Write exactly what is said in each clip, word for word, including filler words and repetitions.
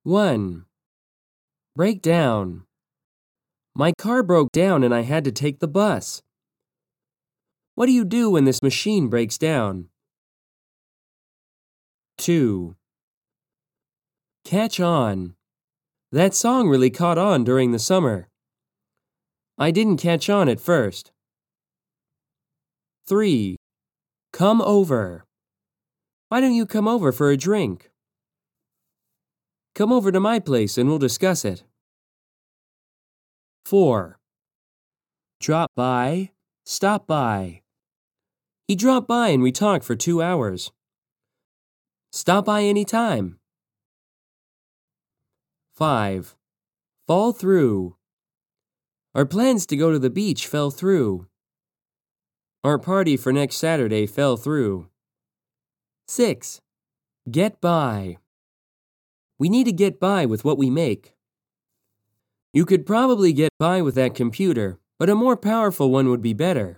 one. Break down. My car broke down and I had to take the bus. What do you do when this machine breaks down? two. Catch on. That song really caught on during the summer. I didn't catch on at first. three. Come over. Why don't you come over for a drink? Come over to my place and we'll discuss it. four. Drop by, stop by. He dropped by and we talked for two hours. Stop by any time. five. Fall through. Our plans to go to the beach fell through. Our party for next Saturday fell through. six. Get by. We need to get by with what we make. You could probably get by with that computer, but a more powerful one would be better.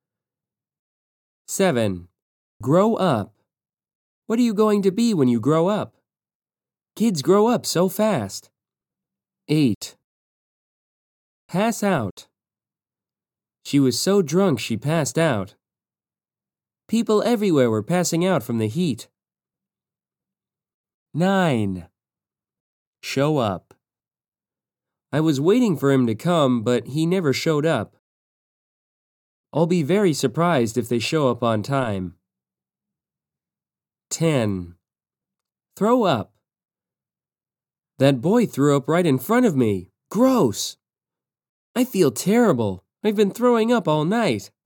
seven. Grow up. What are you going to be when you grow up? Kids grow up so fast. eight. Pass out. She was so drunk she passed out. People everywhere were passing out from the heat. nine. Show up. I was waiting for him to come, but he never showed up. I'll be very surprised if they show up on time. ten. Throw up. That boy threw up right in front of me. Gross! I feel terrible. I've been throwing up all night.